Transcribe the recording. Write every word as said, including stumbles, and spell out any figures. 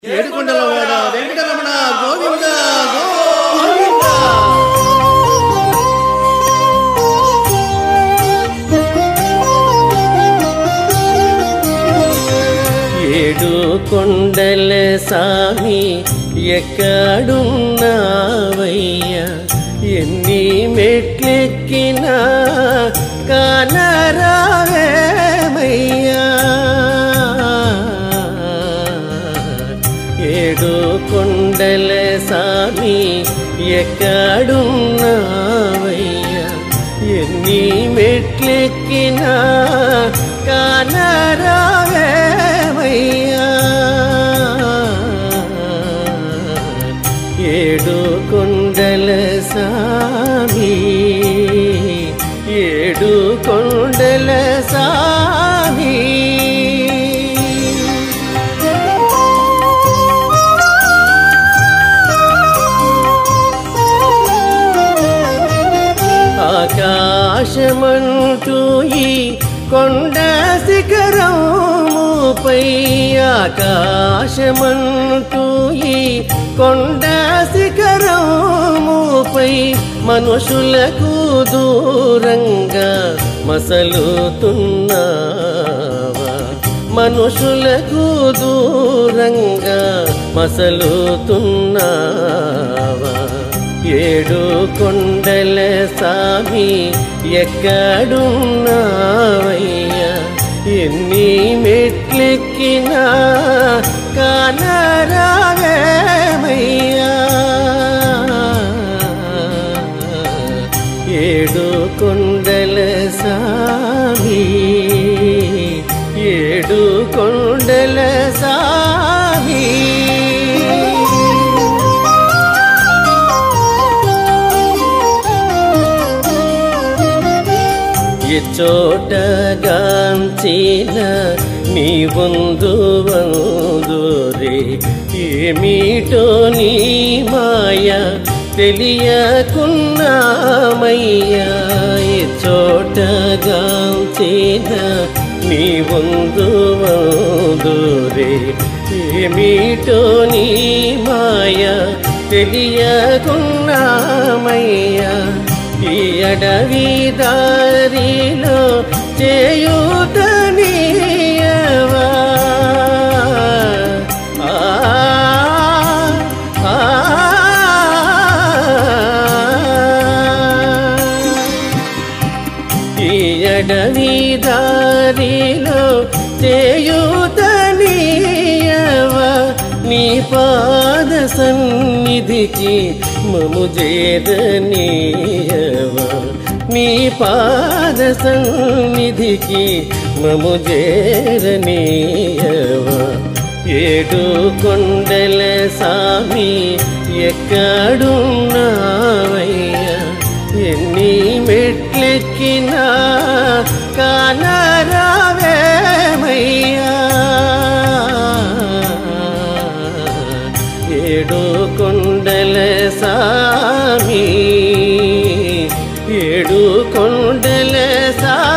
ఏడుకొండలవాడ వెంకటరమణ గోవింద గోవింద. ఏడు కొండల సామి ఎక్కడున్నావయ్యా, ఎన్ని మెట్లెక్కినా కానరావేమయ్యా. ఏడు కొండల సామి ఎక్కడున్నావయ్యా, ఎన్ని మెట్లెక్కినా కానరావేమయ్యా. ఏడు కొండల సామి, ఏడు కొండల సామి. ఆకాశమంటూ ఈ కొండ శిఖరముపై, ఆకాశమంటూ ఈ కొండ శిఖరముపై మనుషులకు దూరంగా మసలుతున్నావా, మనుషులకు దూరంగా మసలుతున్నావా. ఏడు కొండల సామి ఎక్కడున్నావయ్యా, ఎన్ని మెట్లెక్కినా కానరావేమయ్యా. ఏడు కొండల సామి, ఏడు కొండల సామి. చోటగాంచిన నీ వందు వందురే, ఏమిటో నీ మాయ తెలియకున్నామయ్యా. చోటగాంచిన నీ వందు వందురే, ఏమిటో నీ మాయ తెలియకున్నామయ్యా. ఈ అడవి దారిలో చేయుతనీయవా, ఈ అడవి దారిలో చేయుతనీయవా. నీ పాద సన్నిధికి మము చేరనీయవా, నీ పాద సన్నిధికి మము చేరనీయవా. ఏడు కొండల సామి ఎక్కడున్నావయ్యా, ఎన్ని మెట్లెక్కినా కానరావేమయ్యా. ఏడు కొండల సామి, ఏడు కొండల సామి.